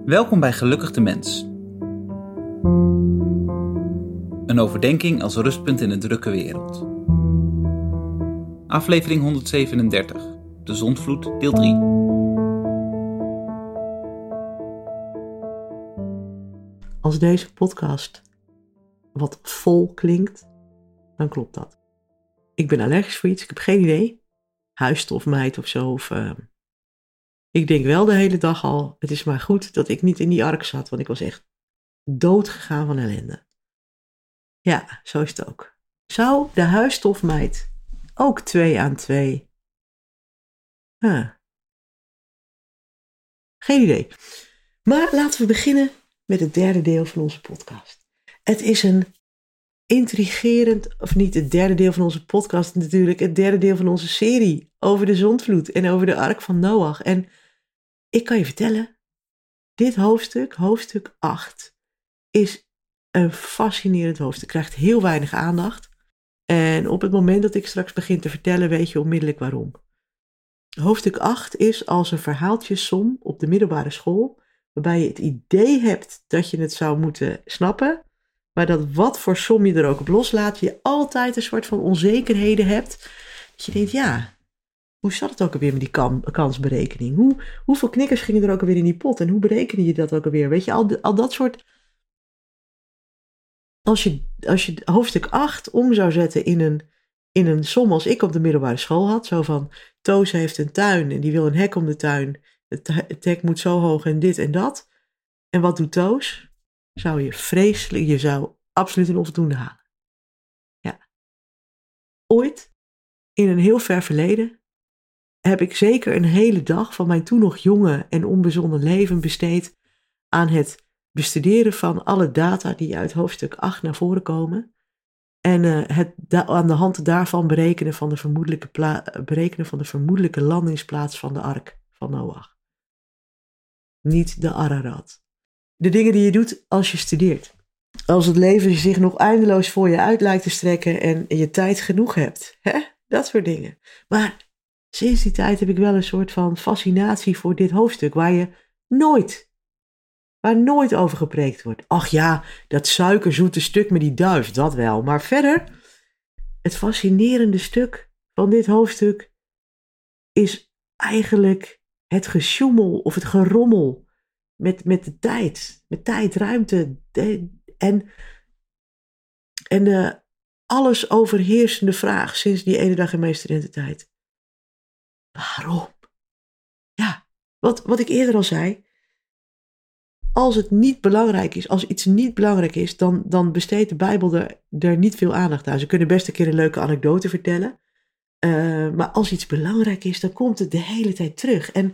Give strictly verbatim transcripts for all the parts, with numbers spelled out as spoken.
Welkom bij Gelukkig de Mens. Een overdenking als rustpunt in een drukke wereld. Aflevering honderdzevenendertig. De zondvloed, deel drie. Als deze podcast wat vol klinkt, dan klopt dat. Ik ben allergisch voor iets, ik heb geen idee. Huisstofmijt of zo. Of, uh... Ik denk wel de hele dag al, het is maar goed dat ik niet in die ark zat, want ik was echt dood gegaan van ellende. Ja, zo is het ook. Zou de huisstofmijt ook twee aan twee? Huh. Geen idee. Maar laten we beginnen met het derde deel van onze podcast. Het is een intrigerend, of niet het derde deel van onze podcast natuurlijk, het derde deel van onze serie over de zondvloed en over de ark van Noach. En ik kan je vertellen, dit hoofdstuk, hoofdstuk acht, is een fascinerend hoofdstuk. Krijgt heel weinig aandacht. En op het moment dat ik straks begin te vertellen, weet je onmiddellijk waarom. Hoofdstuk acht is als een verhaaltjesom op de middelbare school, waarbij je het idee hebt dat je het zou moeten snappen, maar dat wat voor som je er ook op loslaat, je altijd een soort van onzekerheden hebt. Dat je denkt, ja, hoe zat het ook alweer met die kan, kansberekening? Hoe, hoeveel knikkers gingen er ook alweer in die pot? En hoe berekende je dat ook alweer? Weet je, al, al dat soort. Als je, als je hoofdstuk acht om zou zetten in een, in een som als ik op de middelbare school had, zo van, Toos heeft een tuin en die wil een hek om de tuin. Het, het hek moet zo hoog en dit en dat. En wat doet Toos? Zou je vreselijk, je zou absoluut een onvoldoende halen. Ja. Ooit, in een heel ver verleden, heb ik zeker een hele dag van mijn toen nog jonge en onbezonnen leven besteed aan het bestuderen van alle data die uit hoofdstuk acht naar voren komen. En uh, het da- aan de hand daarvan berekenen van, de vermoedelijke pla- berekenen van de vermoedelijke landingsplaats van de ark van Noach. Niet de Ararat. De dingen die je doet als je studeert. Als het leven zich nog eindeloos voor je uit lijkt te strekken en je tijd genoeg hebt. Hè? Dat soort dingen. Maar sinds die tijd heb ik wel een soort van fascinatie voor dit hoofdstuk waar je nooit, waar nooit over gepreekt wordt. Ach ja, dat suikerzoete stuk met die duif, dat wel. Maar verder, het fascinerende stuk van dit hoofdstuk is eigenlijk het gesjoemel of het gerommel met, met de tijd. Met tijd, ruimte de, en, en de alles overheersende vraag sinds die ene dag in mijn studententijd. Waarom? Ja, wat, wat ik eerder al zei. Als het niet belangrijk is, als iets niet belangrijk is, dan, dan besteedt de Bijbel er, er niet veel aandacht aan. Ze kunnen best een keer een leuke anekdote vertellen. Uh, maar als iets belangrijk is, dan komt het de hele tijd terug. En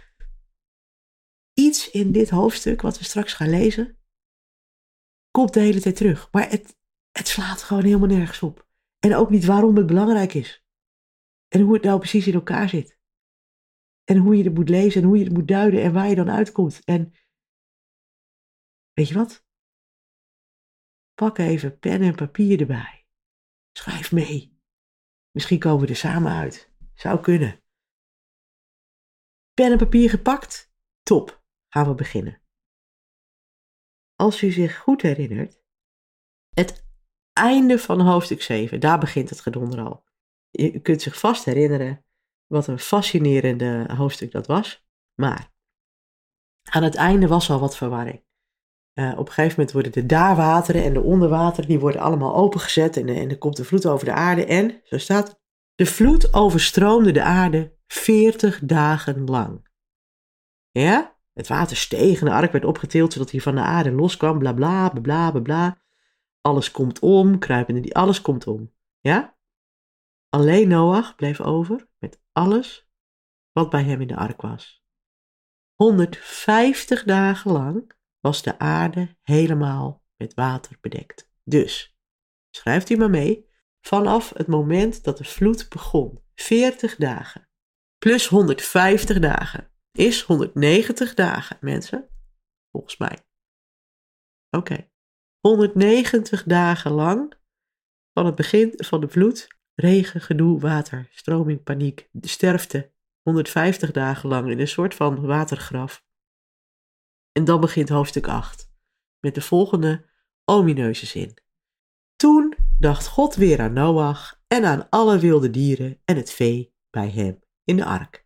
iets in dit hoofdstuk, wat we straks gaan lezen, komt de hele tijd terug. Maar het, het slaat gewoon helemaal nergens op. En ook niet waarom het belangrijk is. En hoe het nou precies in elkaar zit. En hoe je het moet lezen en hoe je het moet duiden en waar je dan uitkomt. En weet je wat? Pak even pen en papier erbij. Schrijf mee. Misschien komen we er samen uit. Zou kunnen. Pen en papier gepakt? Top. Gaan we beginnen. Als u zich goed herinnert, het einde van hoofdstuk zeven, daar begint het gedonder al. Je kunt zich vast herinneren wat een fascinerende hoofdstuk dat was. Maar aan het einde was al wat verwarring. Uh, op een gegeven moment worden de daarwateren en de onderwateren, die worden allemaal opengezet en, en er komt de vloed over de aarde. En, zo staat het, de vloed overstroomde de aarde veertig dagen lang. Ja? Het water steeg en de ark werd opgetild zodat hij van de aarde loskwam, bla bla bla bla bla bla. Alles komt om, kruipende die, alles komt om. Ja? Alleen Noach bleef over met alles wat bij hem in de ark was. honderdvijftig dagen lang was de aarde helemaal met water bedekt. Dus, schrijft u maar mee, vanaf het moment dat de vloed begon, veertig dagen, plus honderdvijftig dagen, is honderdnegentig dagen, mensen, volgens mij. Oké, okay. honderdnegentig dagen lang, van het begin van de vloed, regen, gedoe, water, stroming, paniek, de sterfte, honderdvijftig dagen lang in een soort van watergraf. En dan begint hoofdstuk acht. Met de volgende omineuze zin. Toen dacht God weer aan Noach en aan alle wilde dieren en het vee bij hem in de ark.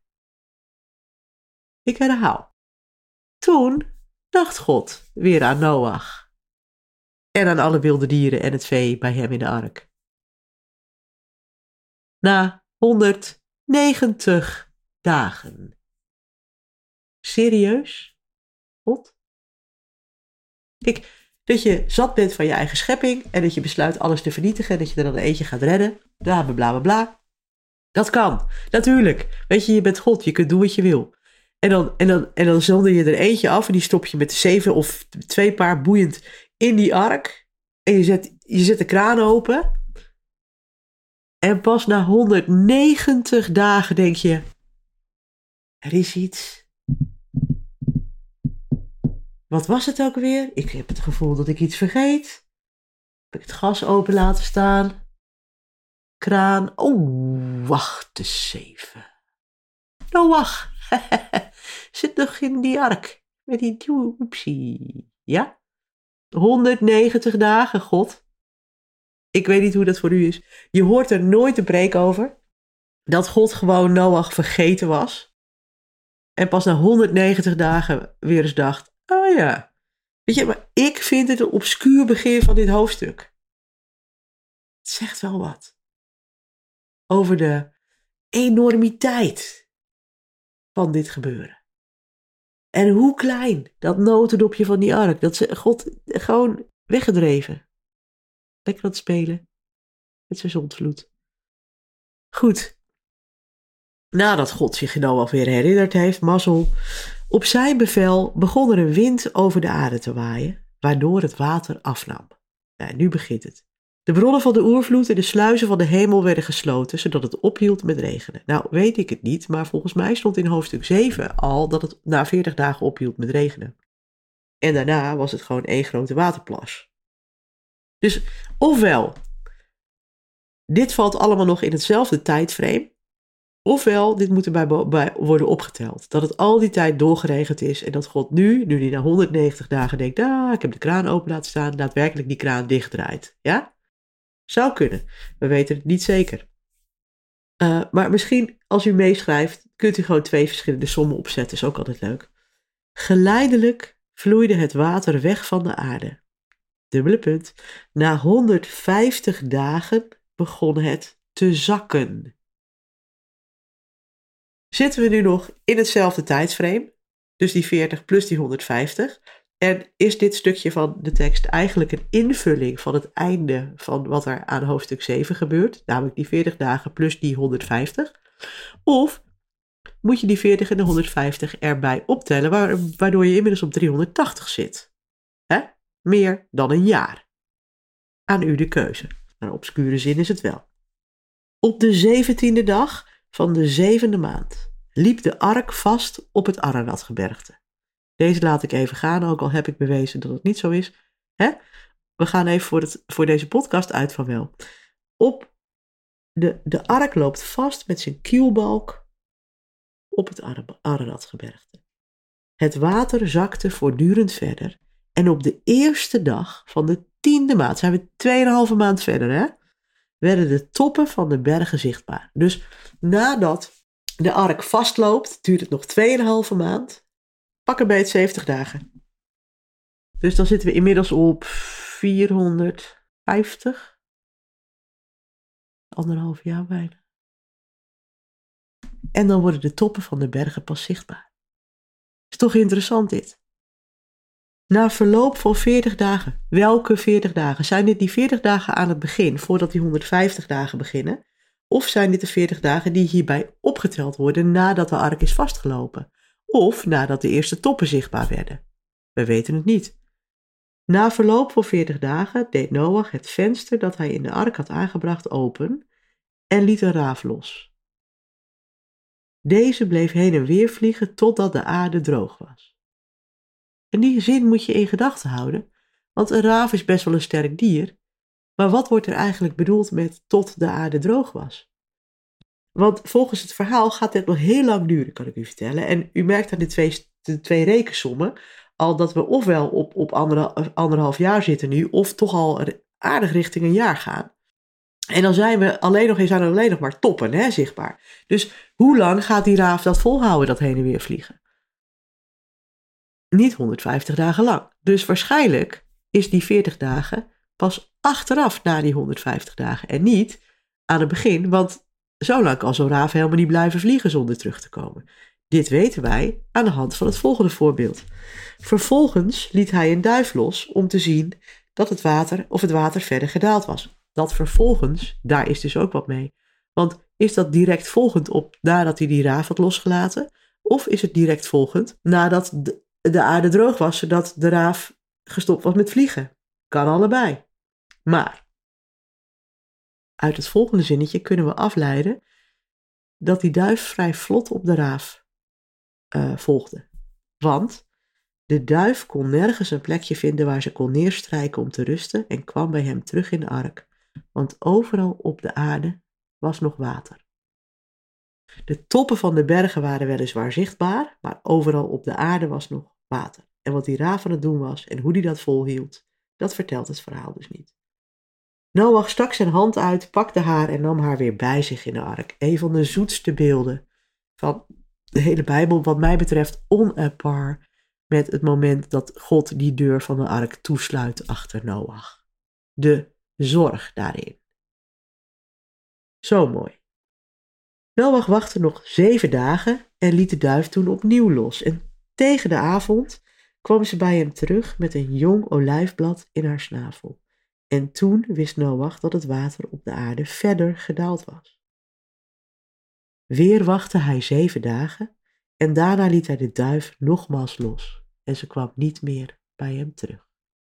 Ik herhaal. Toen dacht God weer aan Noach en aan alle wilde dieren en het vee bij hem in de ark. Na honderdnegentig dagen. Serieus? God? Kijk, dat je zat bent van je eigen schepping en dat je besluit alles te vernietigen en dat je er dan eentje gaat redden, bla bla bla bla. Dat kan, natuurlijk. Weet je, je bent God, je kunt doen wat je wil. En dan, en dan, en dan zonder je er eentje af en die stop je met de zeven of twee paar boeiend in die ark. En je zet, je zet de kraan open. En pas na honderdnegentig dagen denk je, er is iets. Wat was het ook weer? Ik heb het gevoel dat ik iets vergeet. Heb ik het gas open laten staan? Kraan. Oh, wacht eens even. Noach. Zit nog in die ark. Met die oepsie. Ja? honderdnegentig dagen, God. Ik weet niet hoe dat voor u is. Je hoort er nooit een preek over. Dat God gewoon Noach vergeten was. En pas na honderdnegentig dagen weer eens dacht. Oh ja. Weet je, maar ik vind het een obscuur begin van dit hoofdstuk. Het zegt wel wat. Over de enormiteit van dit gebeuren. En hoe klein dat notendopje van die ark. Dat ze God gewoon weggedreven. Lekker aan het spelen. Met zijn zondvloed. Goed. Nadat God zich Noach weer herinnerd heeft, mazzel. Op zijn bevel begon er een wind over de aarde te waaien. Waardoor het water afnam. Nou, nu begint het. De bronnen van de oervloed en de sluizen van de hemel werden gesloten, zodat het ophield met regenen. Nou, weet ik het niet, maar volgens mij stond in hoofdstuk zeven al dat het na veertig dagen ophield met regenen. En daarna was het gewoon één grote waterplas. Dus, ofwel, dit valt allemaal nog in hetzelfde tijdframe, ofwel, dit moet erbij bij worden opgeteld. Dat het al die tijd doorgeregend is en dat God nu, nu hij na honderdnegentig dagen denkt, ah, ik heb de kraan open laten staan, daadwerkelijk die kraan dichtdraait. Ja? Zou kunnen. We weten het niet zeker. Uh, maar misschien als u meeschrijft, kunt u gewoon twee verschillende sommen opzetten. Is ook altijd leuk. Geleidelijk vloeide het water weg van de aarde. Dubbele punt. Na honderdvijftig dagen begon het te zakken. Zitten we nu nog in hetzelfde tijdsframe? Dus die veertig plus die honderdvijftig. En is dit stukje van de tekst eigenlijk een invulling van het einde van wat er aan hoofdstuk zeven gebeurt, namelijk die veertig dagen plus die honderdvijftig? Of moet je die veertig en de honderdvijftig erbij optellen, waardoor je inmiddels op driehonderdtachtig zit? Hè? Meer dan een jaar. Aan u de keuze. Maar een obscure zin is het wel. Op de zeventiende dag van de zevende maand liep de ark vast op het Araratgebergte. Deze laat ik even gaan, ook al heb ik bewezen dat het niet zo is. Hè? We gaan even voor, het, voor deze podcast uit van wel. Op de, de ark loopt vast met zijn kielbalk op het Araratgebergte. Het water zakte voortdurend verder. En op de eerste dag van de tiende maand, zijn we tweeënhalve maand verder, hè, werden de toppen van de bergen zichtbaar. Dus nadat de ark vastloopt, duurt het nog tweeënhalve maand. Pak een beetje zeventig dagen. Dus dan zitten we inmiddels op vierhonderdvijftig. Anderhalf jaar bijna. En dan worden de toppen van de bergen pas zichtbaar. Is toch interessant dit? Na verloop van veertig dagen. Welke veertig dagen? Zijn dit die veertig dagen aan het begin, voordat die honderdvijftig dagen beginnen? Of zijn dit de veertig dagen die hierbij opgeteld worden nadat de ark is vastgelopen? Of nadat de eerste toppen zichtbaar werden? We weten het niet. Na verloop van veertig dagen deed Noach het venster dat hij in de ark had aangebracht open en liet een raaf los. Deze bleef heen en weer vliegen totdat de aarde droog was. En die zin moet je in gedachten houden, want een raaf is best wel een sterk dier, maar wat wordt er eigenlijk bedoeld met tot de aarde droog was? Want volgens het verhaal gaat dit nog heel lang duren, kan ik u vertellen. En u merkt aan de twee, de twee rekensommen, al dat we ofwel op, op anderhalf, anderhalf jaar zitten nu, of toch al aardig richting een jaar gaan. En dan zijn we alleen nog, zijn er alleen nog maar toppen, hè, zichtbaar. Dus hoe lang gaat die raaf dat volhouden, dat heen en weer vliegen? Niet honderdvijftig dagen lang. Dus waarschijnlijk is die veertig dagen pas achteraf na die honderdvijftig dagen. En niet aan het begin, want zo lang kan zo'n raaf helemaal niet blijven vliegen zonder terug te komen. Dit weten wij aan de hand van het volgende voorbeeld. Vervolgens liet hij een duif los om te zien dat het water, of het water verder gedaald was. Dat vervolgens, daar is dus ook wat mee. Want is dat direct volgend op nadat hij die raaf had losgelaten? Of is het direct volgend nadat de, de aarde droog was, zodat de raaf gestopt was met vliegen? Kan allebei. Maar uit het volgende zinnetje kunnen we afleiden dat die duif vrij vlot op de raaf uh, volgde. Want de duif kon nergens een plekje vinden waar ze kon neerstrijken om te rusten en kwam bij hem terug in de ark. Want overal op de aarde was nog water. De toppen van de bergen waren weliswaar zichtbaar, maar overal op de aarde was nog water. En wat die raaf aan het doen was en hoe die dat volhield, dat vertelt het verhaal dus niet. Noach stak zijn hand uit, pakte haar en nam haar weer bij zich in de ark. Een van de zoetste beelden van de hele Bijbel, wat mij betreft on a par met het moment dat God die deur van de ark toesluit achter Noach. De zorg daarin. Zo mooi. Noach wachtte nog zeven dagen en liet de duif toen opnieuw los. En tegen de avond kwam ze bij hem terug met een jong olijfblad in haar snavel. En toen wist Noach dat het water op de aarde verder gedaald was. Weer wachtte hij zeven dagen en daarna liet hij de duif nogmaals los. En ze kwam niet meer bij hem terug.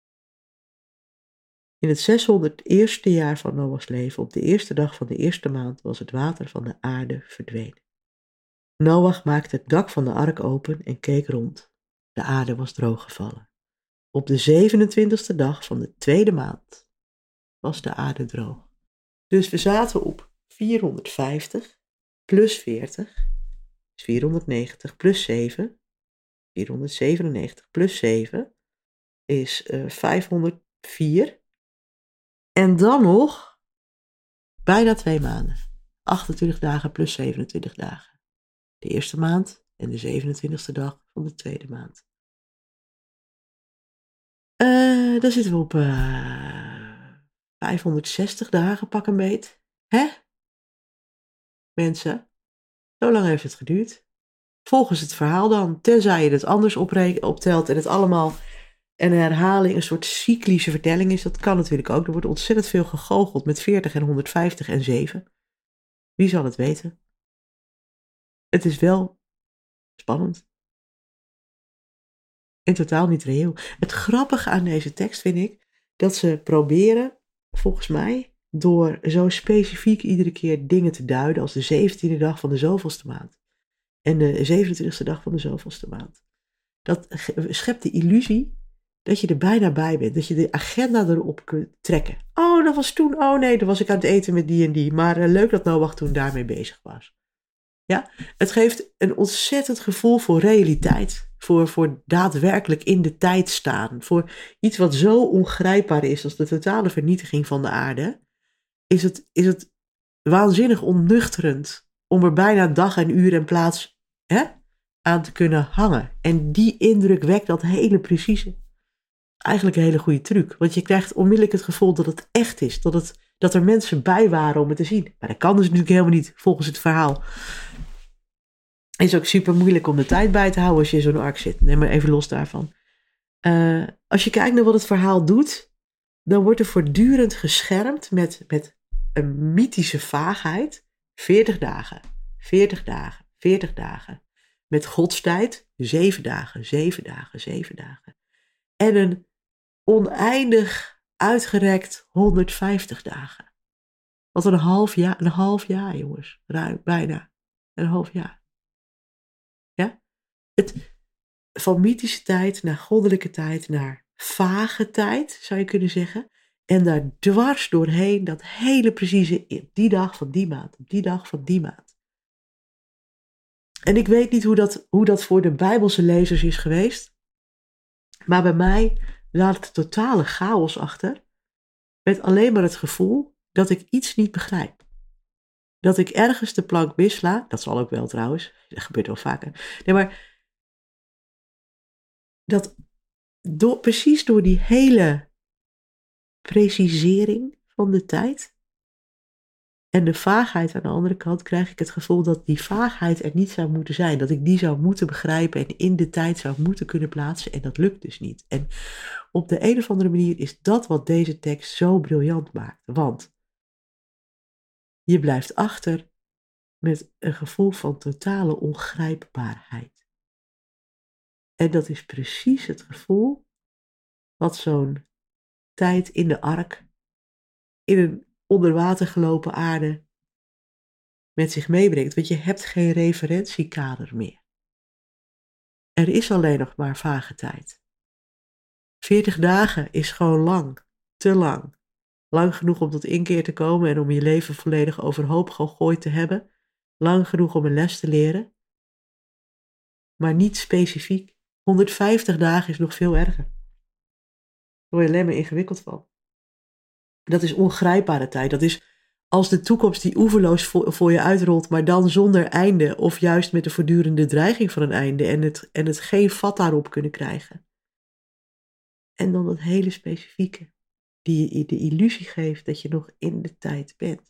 In het zeshonderdeerste jaar van Noachs leven, op de eerste dag van de eerste maand, was het water van de aarde verdwenen. Noach maakte het dak van de ark open en keek rond. De aarde was drooggevallen. Op de zevenentwintigste dag van de tweede maand was de aarde droog. Dus we zaten op vierhonderdvijftig plus veertig is vierhonderdnegentig plus zeven. vierhonderdzevenennegentig plus zeven is uh, vijfhonderdvier. En dan nog bijna twee maanden. achtentwintig dagen plus zevenentwintig dagen. De eerste maand en de zevenentwintigste dag van de tweede maand. Uh, dan zitten we op uh, vijfhonderdzestig dagen, pak een beet. Hè? Mensen, zo lang heeft het geduurd. Volgens het verhaal dan, tenzij je het anders opre- optelt en het allemaal een herhaling, een soort cyclische vertelling is. Dat kan natuurlijk ook. Er wordt ontzettend veel gegoocheld met veertig en honderdvijftig en zeven. Wie zal het weten? Het is wel spannend. In totaal niet reëel. Het grappige aan deze tekst vind ik dat ze proberen, volgens mij, door zo specifiek iedere keer dingen te duiden als de zeventiende dag van de zoveelste maand. En de zevenentwintigste dag van de zoveelste maand. Dat schept de illusie dat je er bijna bij bent. Dat je de agenda erop kunt trekken. Oh, dat was toen. Oh nee, dan was ik aan het eten met die en die. Maar uh, leuk dat Noach toen daarmee bezig was. Ja, het geeft een ontzettend gevoel voor realiteit. Voor, voor daadwerkelijk in de tijd staan. Voor iets wat zo ongrijpbaar is als de totale vernietiging van de aarde. Is het, is het waanzinnig onnuchterend om er bijna dag en uur en plaats hè, aan te kunnen hangen. En die indruk wekt dat hele precieze. Eigenlijk een hele goede truc. Want je krijgt onmiddellijk het gevoel dat het echt is. Dat, het, dat er mensen bij waren om het te zien. Maar dat kan dus natuurlijk helemaal niet, volgens het verhaal. Het is ook super moeilijk om de tijd bij te houden als je in zo'n ark zit. Neem maar even los daarvan. Uh, als je kijkt naar wat het verhaal doet, dan wordt er voortdurend geschermd met, met een mythische vaagheid. veertig dagen, veertig dagen, veertig dagen. Met Gods tijd, zeven dagen, zeven dagen, zeven dagen. En een oneindig uitgerekt honderdvijftig dagen. Wat een half jaar, een half jaar jongens, ruim, bijna een half jaar. Ja? Het, van mythische tijd naar goddelijke tijd, naar vage tijd, zou je kunnen zeggen. En daar dwars doorheen dat hele precieze, op die dag van die maand, op die dag van die maand. En ik weet niet hoe dat, hoe dat voor de Bijbelse lezers is geweest. Maar bij mij laat het totale chaos achter. Met alleen maar het gevoel dat ik iets niet begrijp. Dat ik ergens de plank missla. Dat zal ook wel trouwens. Dat gebeurt wel vaker. Nee, maar dat door, precies door die hele precisering van de tijd en de vaagheid aan de andere kant krijg ik het gevoel dat die vaagheid er niet zou moeten zijn. Dat ik die zou moeten begrijpen en in de tijd zou moeten kunnen plaatsen. En dat lukt dus niet. En op de een of andere manier is dat wat deze tekst zo briljant maakt. Want je blijft achter met een gevoel van totale ongrijpbaarheid. En dat is precies het gevoel wat zo'n tijd in de ark, in een onder water gelopen aarde, met zich meebrengt. Want je hebt geen referentiekader meer. Er is alleen nog maar vage tijd. veertig dagen is gewoon lang, te lang. Lang genoeg om tot inkeer te komen en om je leven volledig overhoop gegooid te hebben. Lang genoeg om een les te leren. Maar niet specifiek. honderdvijftig dagen is nog veel erger. Daar word je alleen maar ingewikkeld van. Dat is ongrijpbare tijd. Dat is als de toekomst die oeverloos voor, voor je uitrolt, maar dan zonder einde. Of juist met de voortdurende dreiging van een einde. En het, en het geen vat daarop kunnen krijgen. En dan dat hele specifieke. Die je de illusie geeft dat je nog in de tijd bent.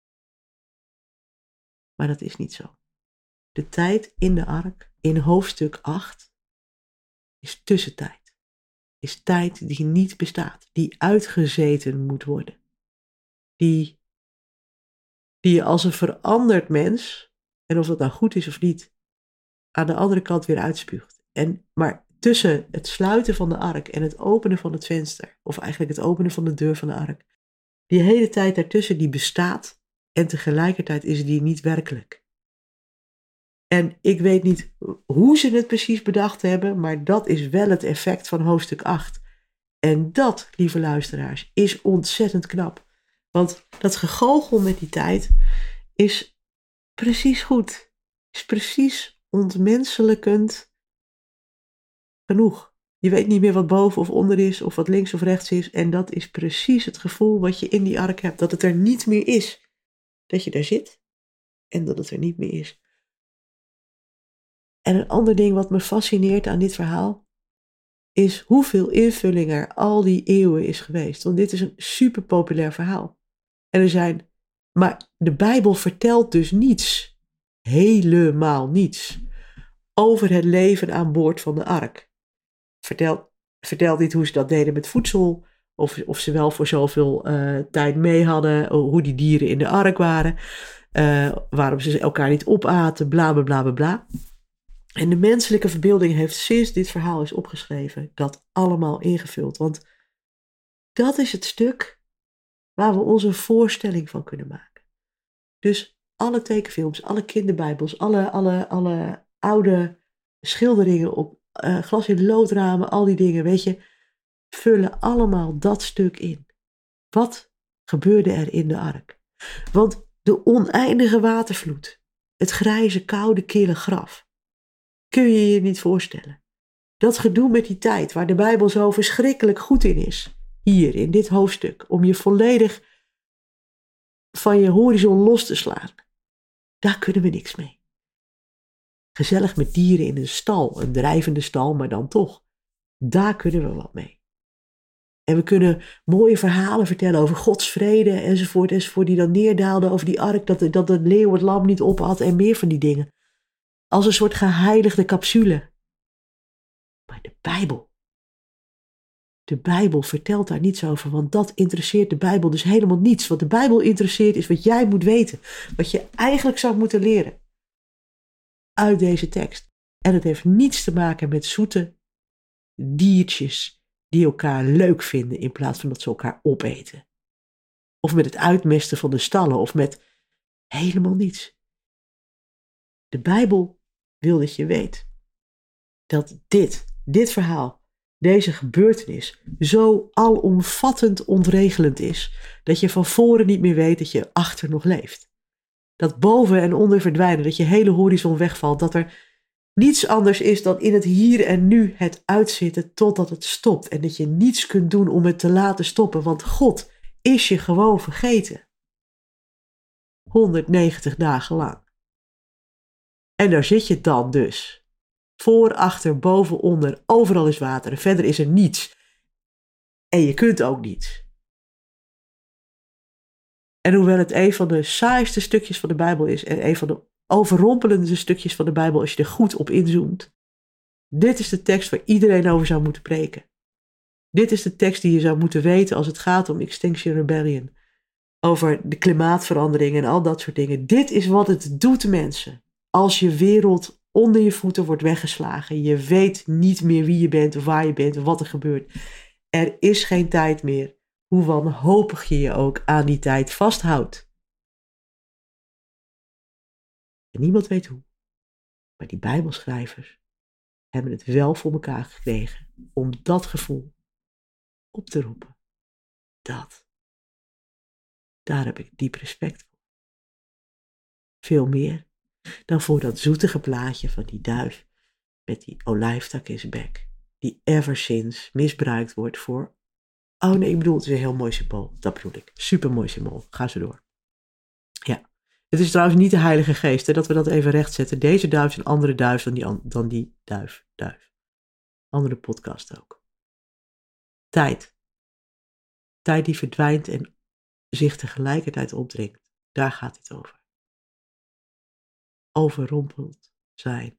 Maar dat is niet zo. De tijd in de ark, in hoofdstuk acht, is tussentijd. Is tijd die niet bestaat. Die uitgezeten moet worden. Die, die je als een veranderd mens, en of dat nou goed is of niet, aan de andere kant weer uitspuugt. En, maar tussen het sluiten van de ark en het openen van het venster, of eigenlijk het openen van de deur van de ark, die hele tijd daartussen die bestaat en tegelijkertijd is die niet werkelijk. En ik weet niet hoe ze het precies bedacht hebben, maar dat is wel het effect van hoofdstuk acht. En dat, lieve luisteraars, is ontzettend knap. Want dat gegoochel met die tijd is precies goed. Is precies ontmenselijkend genoeg. Je weet niet meer wat boven of onder is, of wat links of rechts is. En dat is precies het gevoel wat je in die ark hebt. Dat het er niet meer is. Dat je daar zit en dat het er niet meer is. En een ander ding wat me fascineert aan dit verhaal is hoeveel invulling er al die eeuwen is geweest. Want dit is een super populair verhaal. En er zijn, maar de Bijbel vertelt dus niets, helemaal niets, over het leven aan boord van de ark. Vertelt, vertelt niet hoe ze dat deden met voedsel, of, of ze wel voor zoveel uh, tijd mee hadden, hoe die dieren in de ark waren, uh, waarom ze elkaar niet opaten, bla bla bla bla bla. En de menselijke verbeelding heeft sinds dit verhaal is opgeschreven dat allemaal ingevuld. Want dat is het stuk waar we onze voorstelling van kunnen maken. Dus alle tekenfilms, alle kinderbijbels, alle, alle, alle oude schilderingen op uh, glas in loodramen, al die dingen, weet je, vullen allemaal dat stuk in. Wat gebeurde er in de ark? Want de oneindige watervloed, het grijze, koude, kille graf, kun je je niet voorstellen. Dat gedoe met die tijd, waar de Bijbel zo verschrikkelijk goed in is, hier in dit hoofdstuk, om je volledig van je horizon los te slaan, daar kunnen we niks mee. Gezellig met dieren in een stal, een drijvende stal, maar dan toch, daar kunnen we wat mee. En we kunnen mooie verhalen vertellen over Gods vrede enzovoort, enzovoort, die dan neerdaalden over die ark, dat, dat de leeuw het lam niet ophad en meer van die dingen. Als een soort geheiligde capsule. Maar de Bijbel. De Bijbel vertelt daar niets over, want dat interesseert de Bijbel dus helemaal niets. Wat de Bijbel interesseert is wat jij moet weten. Wat je eigenlijk zou moeten leren. Uit deze tekst. En het heeft niets te maken met zoete diertjes die elkaar leuk vinden in plaats van dat ze elkaar opeten. Of met het uitmesten van de stallen of met helemaal niets. De Bijbel wil dat je weet dat dit, dit verhaal, deze gebeurtenis zo alomvattend ontregelend is, dat je van voren niet meer weet dat je achter nog leeft. Dat boven en onder verdwijnen, dat je hele horizon wegvalt, dat er niets anders is dan in het hier en nu het uitzitten totdat het stopt. En dat je niets kunt doen om het te laten stoppen, want God is je gewoon vergeten. honderdnegentig dagen lang. En daar zit je dan dus. Voor, achter, boven, onder, overal is water en verder is er niets. En je kunt ook niets. En hoewel het een van de saaiste stukjes van de Bijbel is en een van de overrompelende stukjes van de Bijbel als je er goed op inzoomt, dit is de tekst waar iedereen over zou moeten preken. Dit is de tekst die je zou moeten weten als het gaat om Extinction Rebellion. Over de klimaatverandering en al dat soort dingen. Dit is wat het doet, mensen. Als je wereld onder je voeten wordt weggeslagen. Je weet niet meer wie je bent of waar je bent of wat er gebeurt. Er is geen tijd meer. Hoe wanhopig je je ook aan die tijd vasthoudt. En niemand weet hoe. Maar die Bijbelschrijvers hebben het wel voor elkaar gekregen om dat gevoel op te roepen. Dat. Daar heb ik diep respect voor. Veel meer dan voor dat zoetige plaatje van die duif met die olijftak in zijn bek. Die ever sinds misbruikt wordt voor... Oh nee, ik bedoel, het is een heel mooi symbool. Dat bedoel ik. Super mooi symbool. Ga zo door. Ja. Het is trouwens niet de Heilige Geest, hè, dat we dat even rechtzetten. Deze duif is een andere duif dan die, dan die duif. Duif. Andere podcast ook. Tijd. Tijd die verdwijnt en zich tegelijkertijd opdringt. Daar gaat het over. Overrompeld zijn.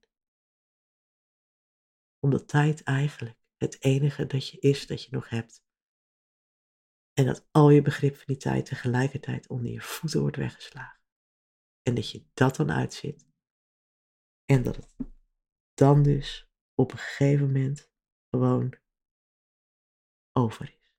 Omdat tijd eigenlijk het enige dat je is, dat je nog hebt. En dat al je begrip van die tijd tegelijkertijd onder je voeten wordt weggeslagen. En dat je dat dan uitzit. En dat het dan dus op een gegeven moment gewoon over is.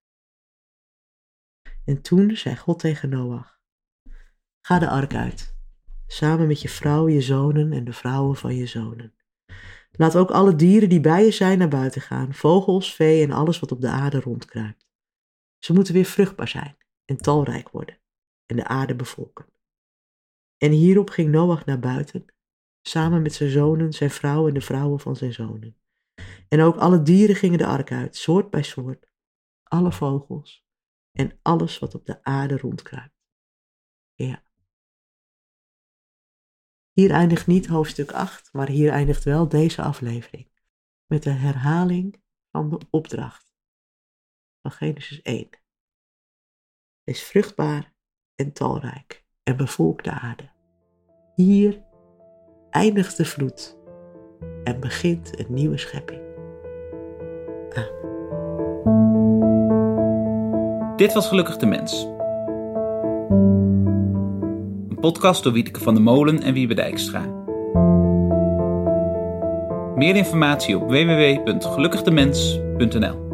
En toen zei God tegen Noach: ga de ark uit, samen met je vrouw, je zonen en de vrouwen van je zonen. Laat ook alle dieren die bij je zijn naar buiten gaan, vogels, vee en alles wat op de aarde rondkruipt. Ze moeten weer vruchtbaar zijn en talrijk worden en de aarde bevolken. En hierop ging Noach naar buiten, samen met zijn zonen, zijn vrouw en de vrouwen van zijn zonen. En ook alle dieren gingen de ark uit, soort bij soort, alle vogels en alles wat op de aarde rondkruipt. Ja. Hier eindigt niet hoofdstuk acht, maar hier eindigt wel deze aflevering. Met de herhaling van de opdracht van Genesis één. Wees vruchtbaar en talrijk en bevolk de aarde. Hier eindigt de vloed en begint een nieuwe schepping. Amen. Dit was Gelukkig de Mens. Een podcast door Wieteke van der Molen en Wiebe Dijkstra. Meer informatie op w w w punt gelukkig de mens punt n l.